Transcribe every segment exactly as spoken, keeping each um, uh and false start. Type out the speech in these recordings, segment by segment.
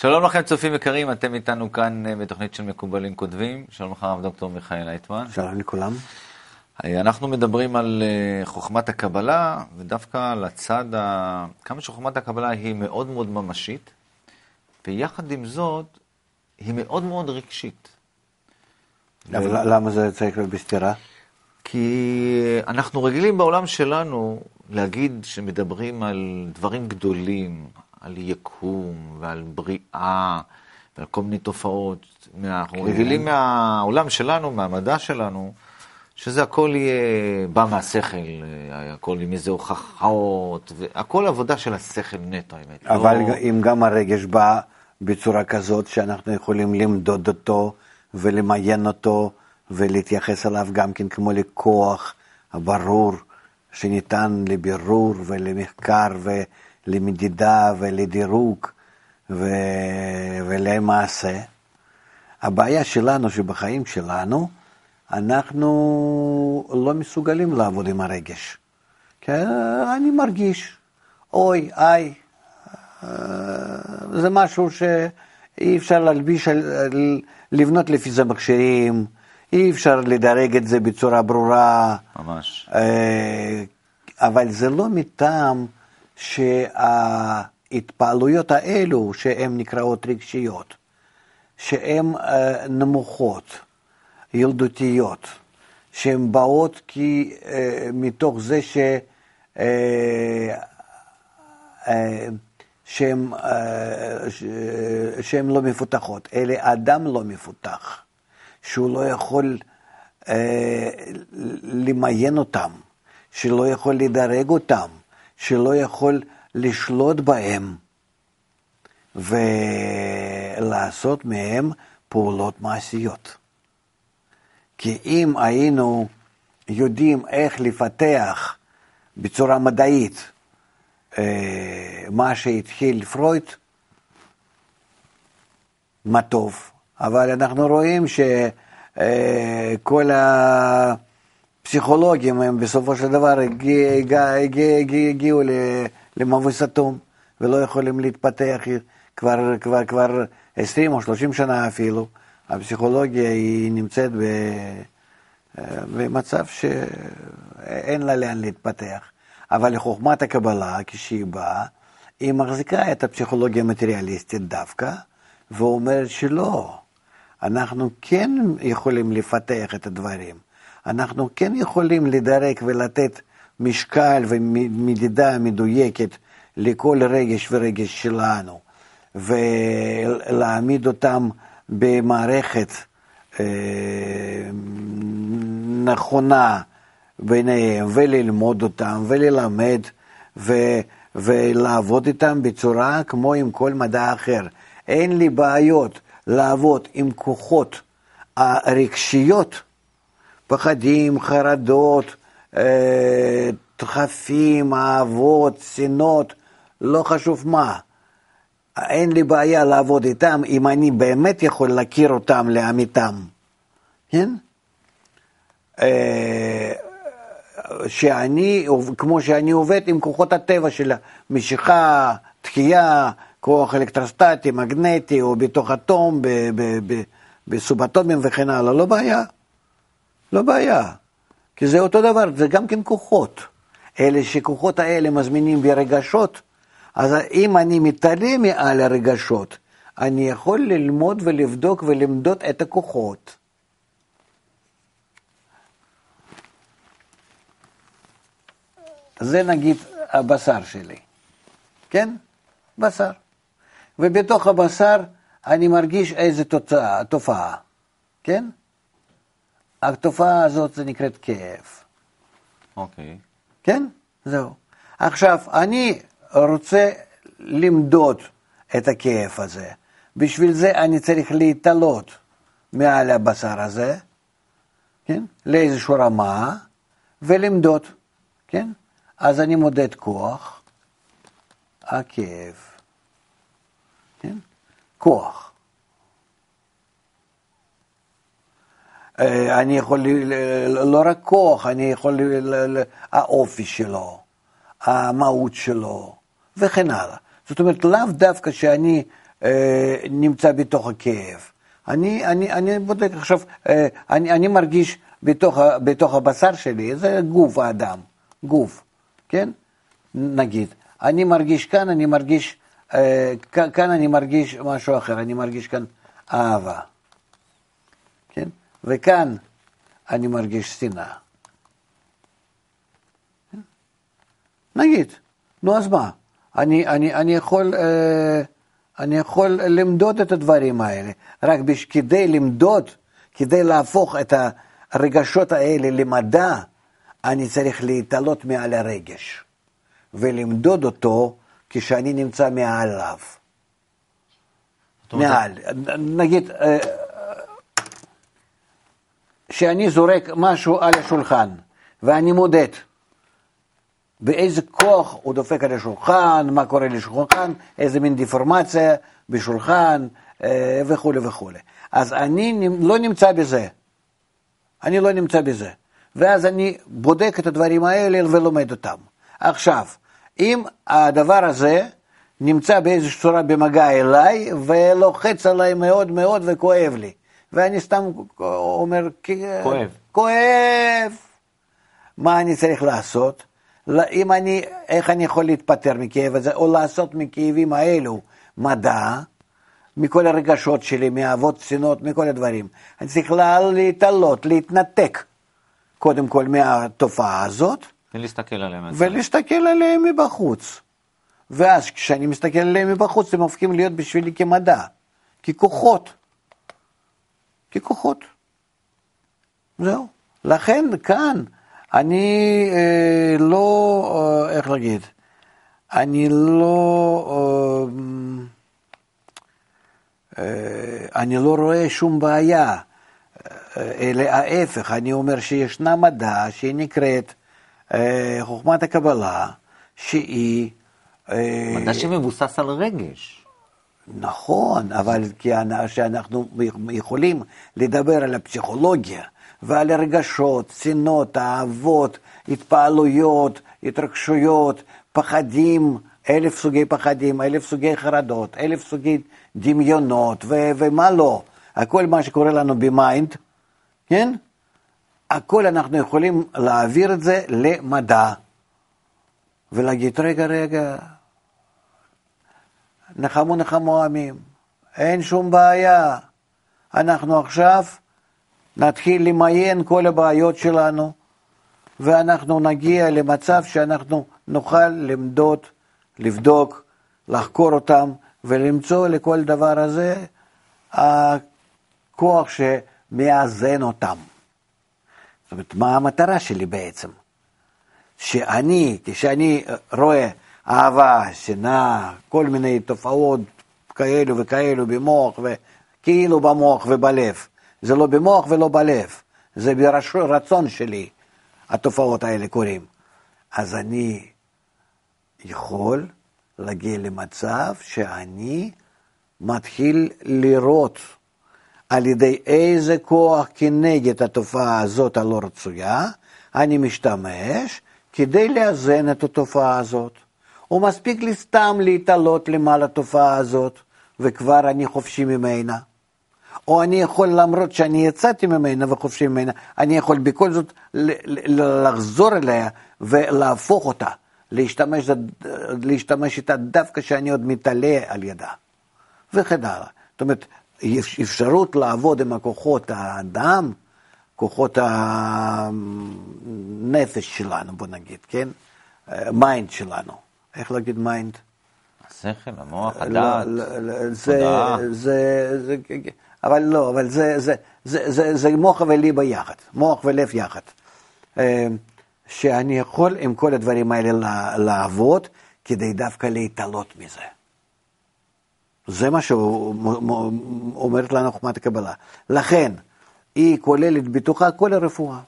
שלום לכם צופים יקרים, אתם איתנו כאן בתוכנית של מקובלים כותבים. שלום לך הרב דוקטור מיכאל אייטמן. שלום לכולם. אנחנו מדברים על חוכמת הקבלה, ודווקא לצד, ה... כמה שחוכמת הקבלה היא מאוד מאוד ממשית, ויחד עם זאת היא מאוד מאוד רגשית. למה זה צריך להיות בסתירה? כי אנחנו רגילים בעולם שלנו להגיד שמדברים על דברים גדולים, על יקום ועל בריאה ועל כל מיני תופעות. אנחנו רגילים מהעולם שלנו, מהמדע שלנו, שזה הכל יהיה, בא מהשכל, הכל עם איזה הוכחות, והכל עבודה של השכל נטו, האמת. אבל לא... אם גם הרגש בא בצורה כזאת שאנחנו יכולים למדוד אותו ולמיין אותו ולהתייחס אליו גם כן כמו לכוח הברור שניתן לבירור ולמחקר ולמדידה ולדירוג ו... ולמעשה. הבעיה שלנו שבחיים שלנו אנחנו לא מסוגלים לעבוד עם הרגש. כי אני מרגיש, אוי, איי, זה משהו שאי אפשר להלביש, לבנות לפי זה מכשירים, אי אפשר לדרג את זה בצורה ברורה. ממש. אבל זה לא מטעם שההתפעלויות האלו, שהן נקראות רגשיות, שהן נמוכות, ילדותיות, שהן באות כי אה, מתוך זה ש, אה, אה, שהן, אה, ש, שהן לא מפותחות, אלה אדם לא מפותח, שהוא לא יכול אה, למיין אותם, שלא יכול לדרג אותם, שלא יכול לשלוט בהם, ולעשות מהם פעולות מעשיות. כי אם היינו יודעים איך לפתח בצורה מדעית מה שהתחיל פרויד, מה טוב. אבל אנחנו רואים שכל הפסיכולוגים הם בסופו של דבר הגיעו למבוי סתום ולא יכולים להתפתח כבר, כבר, כבר עשרים או שלושים שנה אפילו. הפסיכולוגיה היא נמצאת במצב שאין לה לאן להתפתח. אבל לחוכמת הקבלה, כשהיא באה, היא מחזיקה את הפסיכולוגיה המטריאליסטית דווקא, ואומרת שלא. אנחנו כן יכולים לפתח את הדברים. אנחנו כן יכולים לדרג ולתת משקל ומדידה מדויקת לכל רגש ורגש שלנו, ולהעמיד אותם במערכת אה, נכונה ביניהם, וללמוד אותם, וללמד, ו, ולעבוד איתם בצורה כמו עם כל מדע אחר. אין לי בעיות לעבוד עם כוחות הרגשיות, פחדים, חרדות, אה, דחפים, אהבות, שנאות, לא חשוב מה. אין לי בעיה לעבוד איתם, אם אני באמת יכול להכיר אותם לאמיתם. כן? שאני, כמו שאני עובד עם כוחות הטבע של משיכה, דחייה, כוח אלקטרוסטטי, מגנטי, או בתוך אטום, בסובאטומים וכן הלאה, לא בעיה. לא בעיה. כי זה אותו דבר, זה גם כן כוחות. אלה שכוחות האלה מזמינים ברגשות, אז אם אני מתעלם מעל הרגשות, אני יכול ללמוד ולבדוק ולמדוד את הכוחות. זה נגיד הבשר שלי, כן? בשר. ובתוך הבשר אני מרגיש איזו תוצאה, תופעה, כן? התופעה הזאת זה נקראת כאב. אוקיי. כן? זהו. עכשיו, אני רוצה למדוד את הכאב הזה. בשביל זה אני צריך להתעלות מעל הבשר הזה, כן? לאיזושהי רמה, ולמדוד, כן? אז אני מודד כוח, הכאב, כן? כוח. אני יכול, לא רק כוח, אני יכול, האופי שלו, המהות שלו, וכן הלאה. זאת אומרת, לאו דווקא שאני אה, נמצא בתוך הכאב. אני, אני, אני בודק עכשיו, אה, אני, אני מרגיש בתוך, בתוך הבשר שלי, זה גוף האדם, גוף, כן? נגיד, אני מרגיש כאן, אני מרגיש, אה, כאן אני מרגיש משהו אחר, אני מרגיש כאן אהבה, כן? וכאן אני מרגיש שנאה. נגיד, נו אז מה? אני, אני, אני יכול, אה, אני יכול למדוד את הדברים האלה, רק כדי למדוד, כדי להפוך את הרגשות האלה למדע, אני צריך להתעלות מעל הרגש, ולמדוד אותו כשאני נמצא מעליו. מעל, נגיד, אה, שאני זורק משהו על השולחן, ואני מודד, באיזה כוח הוא דופק על השולחן, מה קורה לשולחן, איזה מין דיפורמציה בשולחן, וכו' וכו'. אז אני לא נמצא בזה. אני לא נמצא בזה. ואז אני בודק את הדברים האלה ולומד אותם. עכשיו, אם הדבר הזה נמצא באיזושהי צורה במגע אליי, ולוחץ עליי מאוד מאוד וכואב לי. ואני סתם אומר, כואב. כואב. מה אני צריך לעשות? אם אני, איך אני יכול להתפטר מכאב הזה, או לעשות מכאבים האלו מדע, מכל הרגשות שלי, מאהבות, שנאות, מכל הדברים. אני צריך להתעלות, להתנתק, קודם כל מהתופעה הזאת. ולהסתכל עליהם. ולהסתכל עליהם מבחוץ. ואז כשאני מסתכל עליהם מבחוץ, הם הופכים להיות בשבילי כמדע, ככוחות. ככוחות. זהו. לכן כאן, אני אה, לא, אה, איך להגיד, אני לא, אה, אה, אני לא רואה שום בעיה, אלא ההפך, אני אומר שישנה מדע שהיא נקראת אה, חוכמת הקבלה, שהיא... אה, מדע שמבוסס על רגש. נכון, אבל כי שאנחנו יכולים לדבר על הפסיכולוגיה, ועל הרגשות, שנאות, אהבות, התפעלויות, התרגשויות, פחדים, אלף סוגי פחדים, אלף סוגי חרדות, אלף סוגי דמיונות, ו- ומה לא. הכל מה שקורה לנו במיינד, כן? הכל אנחנו יכולים להעביר את זה למדע. ולהגיד, רגע, רגע, נחמו נחמו עמים, אין שום בעיה. אנחנו עכשיו נתחיל למיין כל הבעיות שלנו, ואנחנו נגיע למצב שאנחנו נוכל למדוד, לבדוק, לחקור אותם, ולמצוא לכל דבר הזה הכוח שמאזן אותם. זאת אומרת, מה המטרה שלי בעצם? שאני, כשאני רואה אהבה, שנאה, כל מיני תופעות כאלו וכאלו במוח, וכאילו במוח ובלב, זה לא במוח ולא בלב, זה ברצון שלי, התופעות האלה קורים. אז אני יכול להגיע למצב שאני מתחיל לראות על ידי איזה כוח כנגד התופעה הזאת הלא רצויה, אני משתמש כדי לאזן את התופעה הזאת. או מספיק לי סתם להתעלות למעלה התופעה הזאת, וכבר אני חופשי ממנה. או אני יכול, למרות שאני יצאתי ממנה וחופשי ממנה, אני יכול בכל זאת לחזור אליה ולהפוך אותה, להשתמש, להשתמש איתה דווקא שאני עוד מתעלה על ידה. וכן הלאה. זאת אומרת, אפשרות לעבוד עם הכוחות האדם, כוחות הנפש שלנו, בוא נגיד, כן? מיינד שלנו. איך להגיד מיינד? השכל, המוח, הדעת, תודעה. אבל לא, אבל זה, זה, זה, זה, זה מוח וליבה יחד, מוח ולב יחד. שאני יכול עם כל הדברים האלה לעבוד, כדי דווקא להתעלות מזה. זה מה שאומרת לנו חוכמת הקבלה. לכן, היא כוללת בתוכה כל הרפואה.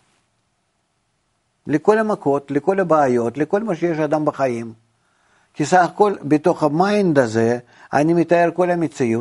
לכל המכות, לכל הבעיות, לכל מה שיש אדם בחיים. כי סך הכל בתוך המיינד הזה, אני מתאר כל המציאות.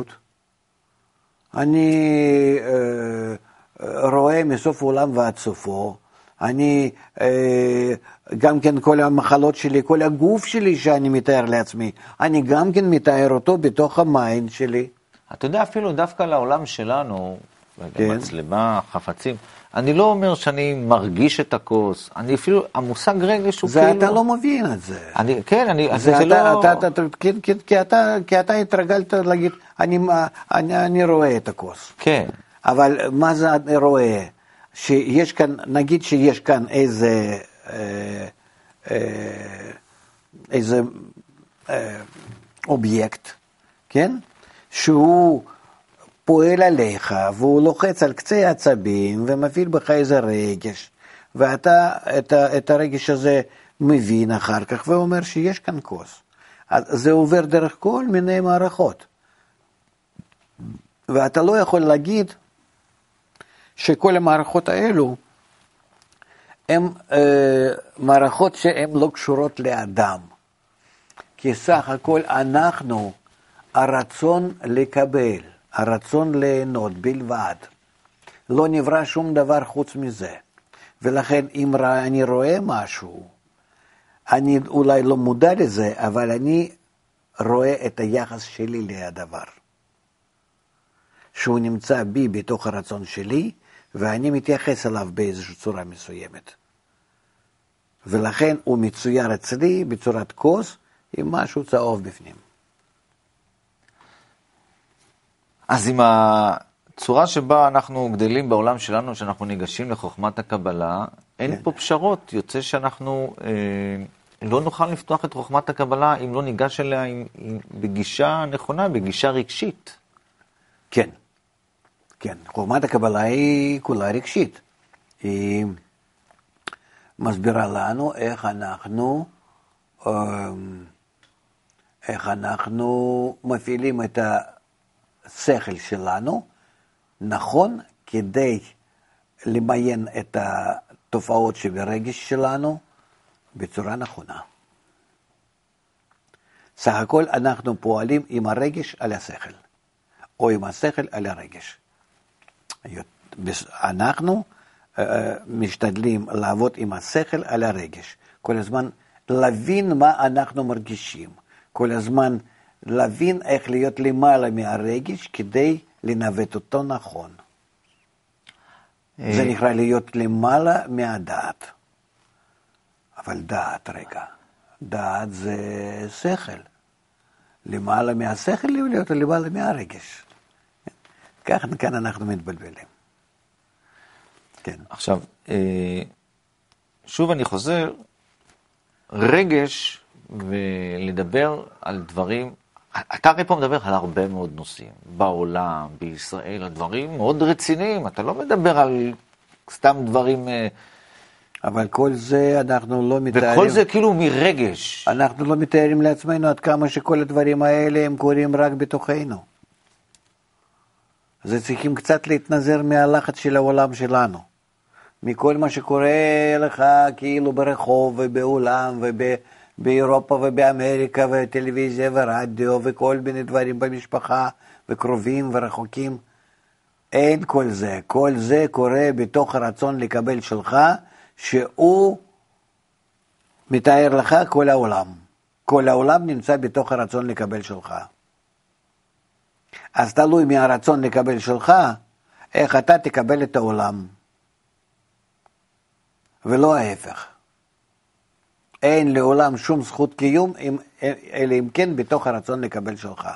אני אה, רואה מסוף העולם ועד סופו, אני, אה, גם כן כל המחלות שלי, כל הגוף שלי שאני מתאר לעצמי, אני גם כן מתאר אותו בתוך המיינד שלי. אתה יודע, אפילו דווקא לעולם שלנו, כן. מצלמה, חפצים, אני לא אומר שאני מרגיש את הכוס, אני אפילו, המושג רגש הוא זה כאילו... אתה לא מבין את זה. אני, כן, אני, זה, זה, אתה, זה לא... אתה, אתה, אתה, כי, כי, כי, אתה, כי אתה התרגלת להגיד, אני, אני, אני רואה את הכוס. כן. אבל מה זה אני רואה? שיש כאן, נגיד שיש כאן איזה, אה, אה, איזה אה, אובייקט, כן? שהוא פועל עליך, והוא לוחץ על קצה העצבים, ומפעיל בך איזה רגש, ואתה את, את הרגש הזה מבין אחר כך, ואומר שיש כאן כוס. אז זה עובר דרך כל מיני מערכות. ואתה לא יכול להגיד שכל המערכות האלו, הן אה, מערכות שהן לא קשורות לאדם. כי סך הכל אנחנו, הרצון לקבל, הרצון ליהנות בלבד. לא נברא שום דבר חוץ מזה. ולכן אם אני רואה משהו, אני אולי לא מודע לזה, אבל אני רואה את היחס שלי לדבר. שהוא נמצא בי בתוך הרצון שלי, ואני מתייחס אליו באיזושהי צורה מסוימת. ולכן הוא מצויר אצלי בצורת כוס, עם משהו צהוב בפנים. אז עם הצורה שבה אנחנו גדלים בעולם שלנו, שאנחנו ניגשים לחוכמת הקבלה, אין כן. פה פשרות. יוצא שאנחנו אה, לא נוכל לפתוח את חוכמת הקבלה אם לא ניגש אליה עם, עם, בגישה נכונה, בגישה רגשית. כן, כן. חוכמת הקבלה היא כולה רגשית. היא מסבירה לנו איך אנחנו, איך אנחנו מפעילים את השכל שלנו, נכון, כדי למיין את התופעות שברגש שלנו בצורה נכונה. סך הכל אנחנו פועלים עם הרגש על השכל, או עם השכל על הרגש. אנחנו משתדלים לעבוד עם השכל על הרגש, כל הזמן להבין מה אנחנו מרגישים, כל הזמן להבין איך להיות למעלה מהרגש כדי לנווט אותו נכון. זה נקרא להיות למעלה מהדעת. אבל דעת, רגע, דעת זה שכל. למעלה מהשכל להיות למעלה מהרגש. כך כאן אנחנו מתבלבלים. כן. עכשיו, שוב אני חוזר, רגש ולדבר על דברים, אתה הרי פה מדבר על הרבה מאוד נושאים, בעולם, בישראל, הדברים מאוד רציניים, אתה לא מדבר על סתם דברים... אבל כל זה אנחנו לא מתארים... וכל זה כאילו מרגש. אנחנו לא מתארים לעצמנו עד כמה שכל הדברים האלה הם קורים רק בתוכנו. זה צריכים קצת להתנזר מהלחץ של העולם שלנו. מכל מה שקורה לך כאילו ברחוב ובעולם ובאירופה ובאמריקה וטלוויזיה ורדיו וכל מיני דברים במשפחה וקרובים ורחוקים. אין כל זה. כל זה קורה בתוך הרצון לקבל שלך, שהוא מתאר לך כל העולם. כל העולם נמצא בתוך הרצון לקבל שלך. אז תלוי מהרצון לקבל שלך, איך אתה תקבל את העולם. ולא ההפך. אין לעולם שום זכות קיום, אלא אם כן בתוך הרצון לקבל שלך.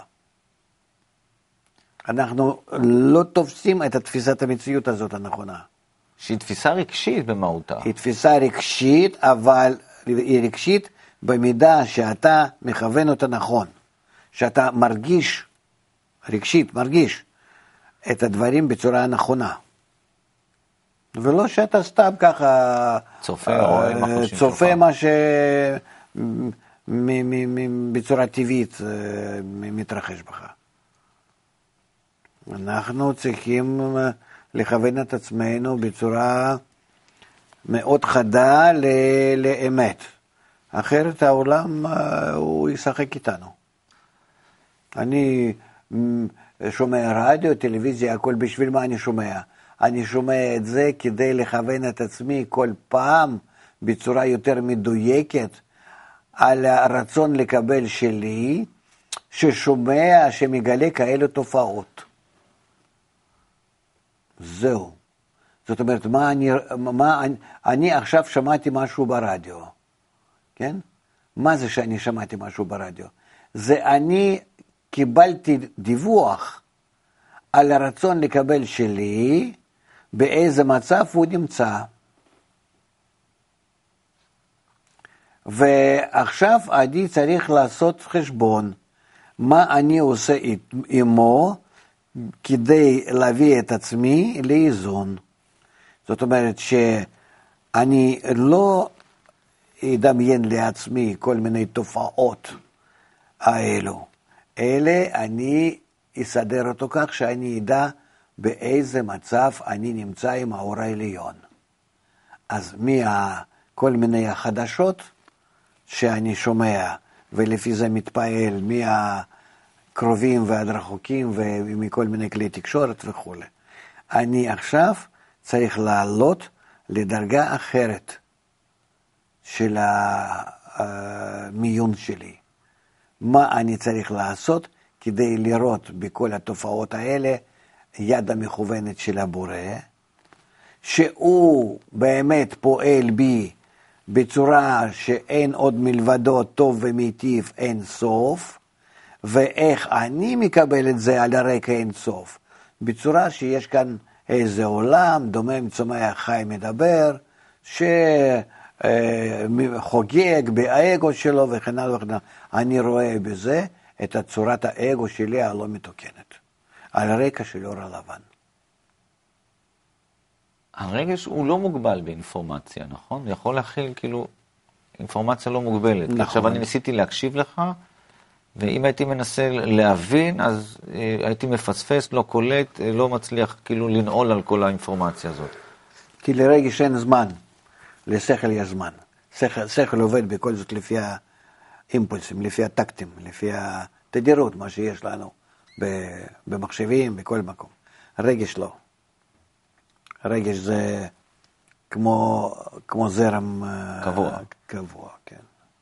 אנחנו לא תופסים את התפיסת המציאות הזאת הנכונה. שהיא תפיסה רגשית במהותה. היא תפיסה רגשית, אבל היא רגשית במידה שאתה מכוון אותה נכון. שאתה מרגיש, רגשית, מרגיש את הדברים בצורה הנכונה. ולא שאתה סתם ככה צופה, או צופה מה ש... בצורה טבעית מתרחש בך. אנחנו צריכים לכוון את עצמנו בצורה מאוד חדה לאמת. אחרת העולם הוא ישחק איתנו. אני שומע רדיו, טלוויזיה, הכל בשביל מה אני שומע. אני שומע את זה כדי לכוון את עצמי כל פעם בצורה יותר מדויקת על הרצון לקבל שלי, ששומע, שמגלה כאלה תופעות. זהו. זאת אומרת, מה אני, מה, אני, אני עכשיו שמעתי משהו ברדיו, כן? מה זה שאני שמעתי משהו ברדיו? זה אני קיבלתי דיווח על הרצון לקבל שלי, באיזה מצב הוא נמצא. ועכשיו אני צריך לעשות חשבון, מה אני עושה עמו, כדי להביא את עצמי לאיזון. זאת אומרת שאני לא אדמיין לעצמי כל מיני תופעות האלו, אלא אני אסדר אותו כך שאני אדע באיזה מצב אני נמצא עם האור העליון. אז מכל מיני החדשות שאני שומע, ולפי זה מתפעל, מהקרובים ועד רחוקים ומכל מיני כלי תקשורת וכו'. אני עכשיו צריך לעלות לדרגה אחרת של המיון שלי. מה אני צריך לעשות כדי לראות בכל התופעות האלה יד המכוונת של הבורא, שהוא באמת פועל בי בצורה שאין עוד מלבדו טוב ומיטיב אין סוף, ואיך אני מקבל את זה על הרקע אין סוף, בצורה שיש כאן איזה עולם, דומם צומח חי מדבר, שחוגג באגו שלו וכן הלאה וכן הלאה. אני רואה בזה את צורת האגו שלי הלא מתוקנת, על רקע של אור הלבן. הרגש הוא לא מוגבל באינפורמציה, נכון? הוא יכול להכיל כאילו אינפורמציה לא מוגבלת. נכון. עכשיו אני ניסיתי להקשיב לך, ואם הייתי מנסה להבין, אז הייתי מפספס, לא קולט, לא מצליח כאילו לנעול על כל האינפורמציה הזאת. כי לרגש אין זמן, לשכל יש זמן. שכל, שכל עובד בכל זאת לפי האימפולסים, לפי הטקטים, לפי התדירות, מה שיש לנו במחשבים, בכל מקום. הרגש לא. הרגש זה כמו, כמו זרם קבוע. קבוע, כן.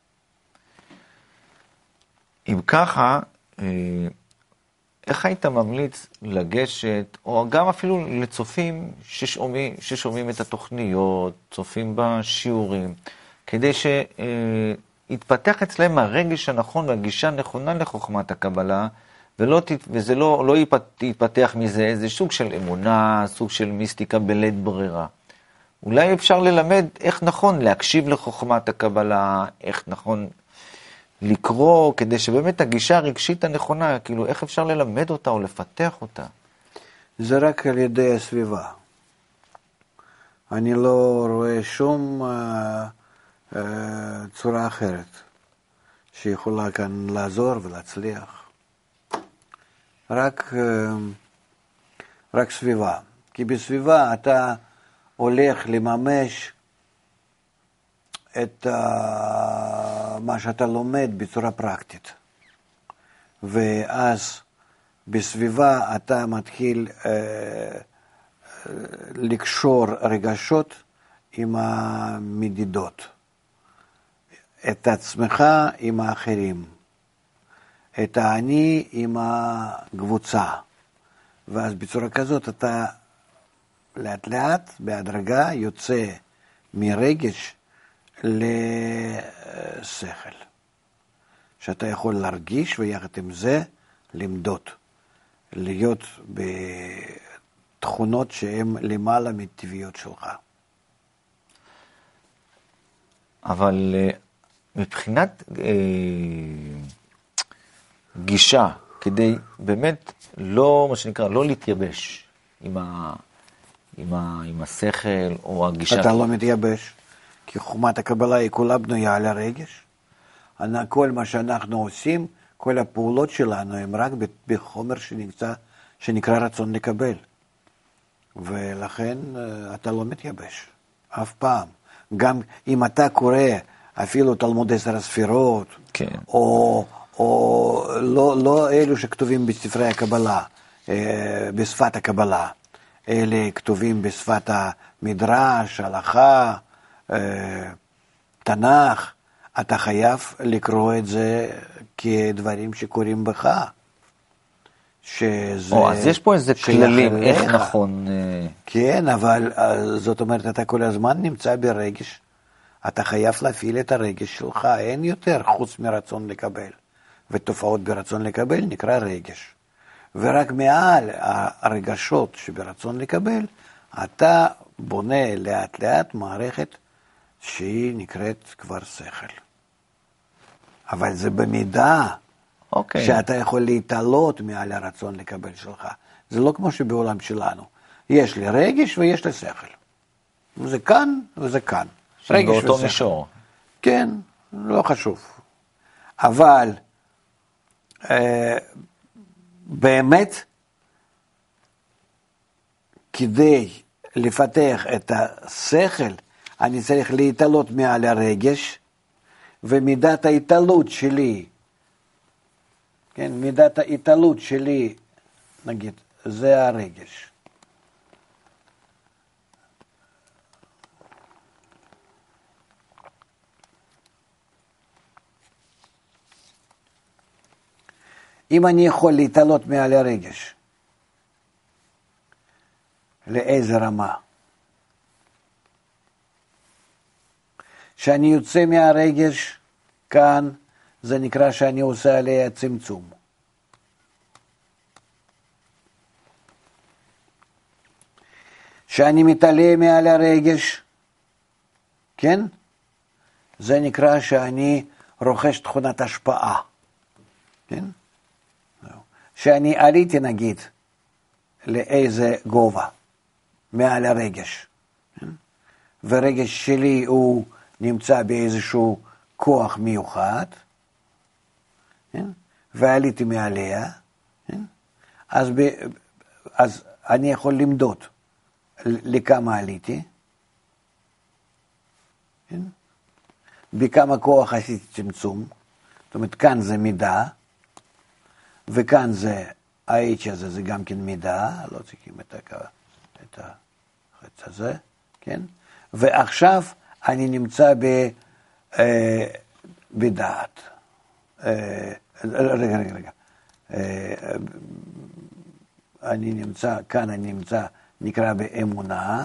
אם ככה, איך היית ממליץ לגשת, או גם אפילו לצופים ששומעים, ששומעים את התוכניות, צופים בשיעורים, כדי שיתפתח אצלהם הרגש הנכון והגישה הנכונה לחוכמת הקבלה, ולא, וזה לא, לא יתפתח מזה איזה סוג של אמונה, סוג של מיסטיקה בלית ברירה. אולי אפשר ללמד איך נכון להקשיב לחוכמת הקבלה, איך נכון לקרוא, כדי שבאמת הגישה הרגשית הנכונה, כאילו איך אפשר ללמד אותה או לפתח אותה? זה רק על ידי הסביבה. אני לא רואה שום אה, אה, צורה אחרת שיכולה כאן לעזור ולהצליח. רק, רק סביבה. כי בסביבה אתה הולך לממש את מה שאתה לומד בצורה פרקטית. ואז בסביבה אתה מתחיל לקשור רגשות עם המדידות. את עצמך עם האחרים. את האני עם הקבוצה. ואז בצורה כזאת אתה לאט לאט בהדרגה יוצא מרגש לשכל. שאתה יכול להרגיש ויחד עם זה למדוד. להיות בתכונות שהן למעלה מטבעיות שלך. אבל מבחינת גישה, כדי באמת לא, מה שנקרא, לא להתייבש עם, ה, עם, ה, עם השכל או הגישה. אתה לא מתייבש, כי חוכמת הקבלה היא כולה בנויה על הרגש. כל מה שאנחנו עושים, כל הפעולות שלנו הם רק בחומר שנקרא, שנקרא רצון לקבל. ולכן אתה לא מתייבש, אף פעם. גם אם אתה קורא אפילו תלמוד עשר הספירות, כן. או... או לא, לא אלו שכתובים בספרי הקבלה, בשפת הקבלה, אלה כתובים בשפת המדרש, הלכה, תנ"ך, אתה חייב לקרוא את זה כדברים שקורים בך. שזה... או, אז יש פה איזה כללים, איך נכון... כן, אבל זאת אומרת, אתה כל הזמן נמצא ברגש, אתה חייב להפעיל את הרגש שלך, אין יותר חוץ מרצון לקבל. ותופעות ברצון לקבל נקרא רגש. ורק מעל הרגשות שברצון לקבל, אתה בונה לאט לאט מערכת שהיא נקראת כבר שכל. אבל זה במידה אוקיי. שאתה יכול להתעלות מעל הרצון לקבל שלך. זה לא כמו שבעולם שלנו. יש לי רגש ויש לי שכל. זה כאן וזה כאן. רגש באותו ושכל. מישור. כן, לא חשוב. אבל אה, באמת, כדי לפתח את השכל, אני צריך להתעלות מעל הרגש, ומידת ההתעלות שלי, כן, מידת ההתעלות שלי, נגיד, זה הרגש. אם אני יכול להתעלות מעל הרגש, לאיזה רמה? שאני יוצא מהרגש כאן, זה נקרא שאני עושה עליה צמצום. שאני מתעלה מעל הרגש, כן? זה נקרא שאני רוכש תכונת השפעה, כן? שאני עליתי נגיד לאיזה גובה, מעל הרגש, כן? ורגש שלי הוא נמצא באיזשהו כוח מיוחד, כן? ועליתי מעליה, כן? אז, ב, אז אני יכול למדוד לכמה עליתי, כן? בכמה כוח עשיתי צמצום, זאת אומרת כאן זה מידה, וכאן זה, ה-H הזה זה גם כן מידה, לא צריכים את, את החץ הזה, כן? ועכשיו אני נמצא ב, אה, בדעת. אה, רגע, רגע, רגע. אה, אני נמצא, כאן אני נמצא, נקרא באמונה,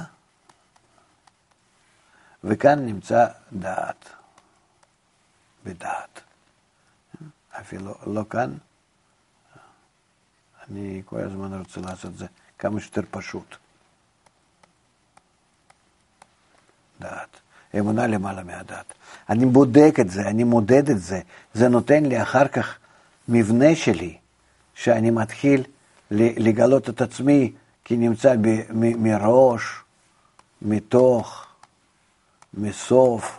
וכאן נמצא דעת. בדעת. אפילו לא כאן. אני כל הזמן רוצה לעשות את זה כמה שיותר פשוט. דעת. אמונה למעלה מהדעת. אני בודק את זה, אני מודד את זה. זה נותן לי אחר כך מבנה שלי, שאני מתחיל לגלות את עצמי, כי נמצא ב, מ, מראש, מתוך, מסוף,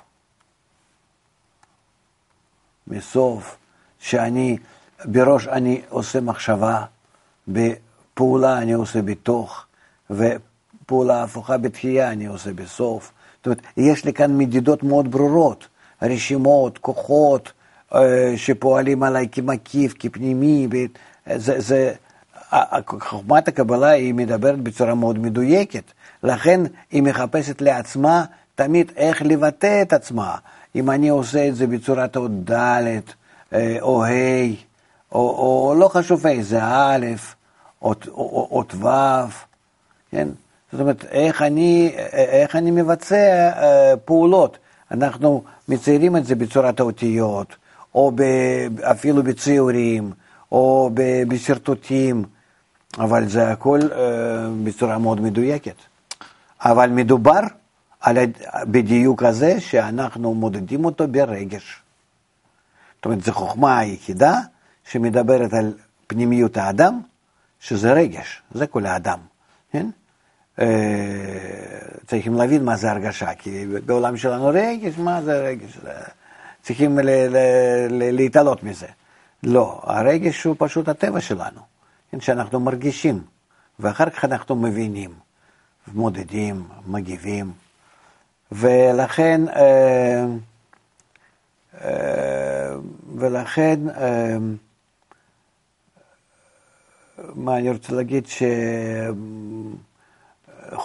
מסוף, שאני בראש אני עושה מחשבה, בפעולה אני עושה בתוך, ופעולה הפוכה בתחייה אני עושה בסוף. זאת אומרת, יש לי כאן מדידות מאוד ברורות, רשימות, כוחות, שפועלים עליי כמקיף, כפנימי, זה, זה, חוכמת הקבלה היא מדברת בצורה מאוד מדויקת, לכן היא מחפשת לעצמה תמיד איך לבטא את עצמה. אם אני עושה את זה בצורת עוד ד' או ה' או, או, או לא חשוב איזה א' או, או, או ת', כן? זאת אומרת, איך אני, איך אני מבצע פעולות. אנחנו מציירים את זה בצורת האותיות, או אפילו בציורים, או בשרטוטים, אבל זה הכל בצורה מאוד מדויקת. אבל מדובר על בדיוק הזה שאנחנו מודדים אותו ברגש. זאת אומרת, זו חוכמה היחידה שמדברת על פנימיות האדם, שזה רגש, זה כל האדם, כן? צריכים להבין מה זה הרגשה, כי בעולם שלנו רגש, מה זה רגש? צריכים להתעלות מזה. לא, הרגש הוא פשוט הטבע שלנו, שאנחנו מרגישים, ואחר כך אנחנו מבינים, מודדים, מגיבים, ולכן, ולכן, מה אני רוצה להגיד,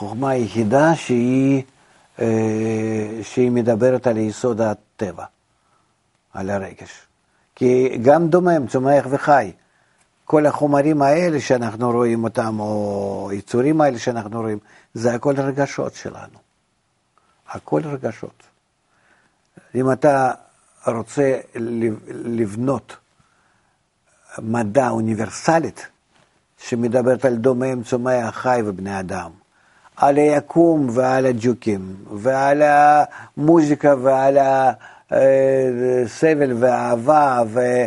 החוכמה היחידה שהיא, שהיא מדברת על יסוד הטבע, על הרגש. כי גם דומם, צומח וחי, כל החומרים האלה שאנחנו רואים אותם, או יצורים האלה שאנחנו רואים, זה הכל רגשות שלנו. הכל רגשות. אם אתה רוצה לבנות מדע אוניברסלית, שמדברת על דומם, צומח, חי ובני אדם, על היקום ועל הג'וקים, ועל המוזיקה ועל הסבל והאהבה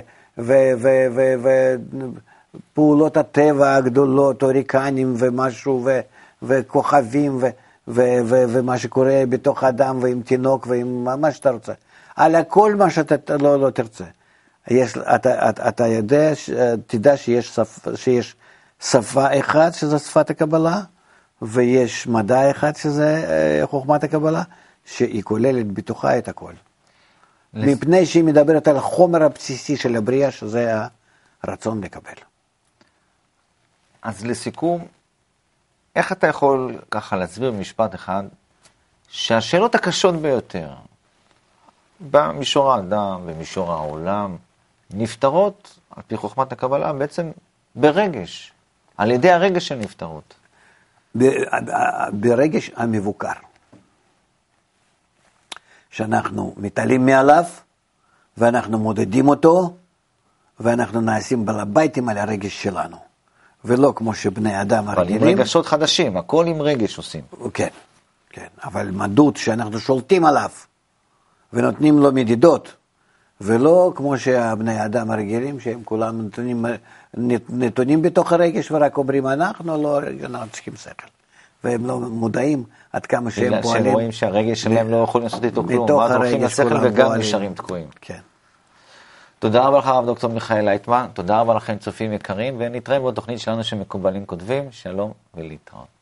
ופעולות הטבע הגדולות, הוריקנים ומשהו וכוכבים ומה שקורה בתוך האדם ועם תינוק ועם מה שאתה רוצה. על הכל מה שאתה לא, לא תרצה. יש, אתה, אתה, אתה יודע, תדע שיש, שפ, שיש שפה אחת שזה שפת הקבלה, ויש מדע אחד שזה חוכמת הקבלה, שהיא כוללת בתוכה את הכל. לס... מפני שהיא מדברת על החומר הבסיסי של הבריאה, שזה הרצון לקבל. אז לסיכום, איך אתה יכול ככה להסביר במשפט אחד, שהשאלות הקשות ביותר, במישור האדם, במישור העולם, נפתרות, על פי חוכמת הקבלה, בעצם ברגש, על ידי הרגש של נפתרות. ברגש המבוקר, שאנחנו מתעלים מעליו, ואנחנו מודדים אותו, ואנחנו נעשים בלבייטים על הרגש שלנו, ולא כמו שבני אדם הרגילים. אבל עם רגשות חדשים, הכל עם רגש עושים. כן, כן, אבל מדות שאנחנו שולטים עליו, ונותנים לו מדידות, ולא כמו שהבני אדם הרגילים, שהם כולם נתונים, נתונים בתוך הרגש, ורק אומרים אנחנו, לא, אנחנו צריכים שכל. והם לא מודעים עד כמה שהם פועלים. בגלל שהם רואים שהרגש שלהם לא יכולים לעשות איתו כלום, ואז הולכים לשכל וגם נשארים תקועים. כן. תודה רבה לך הרב דוקטור מיכאל לייטמן, תודה רבה לכם צופים יקרים, ונתראה בתוכנית שלנו שמקובלים כותבים, שלום ולהתראות.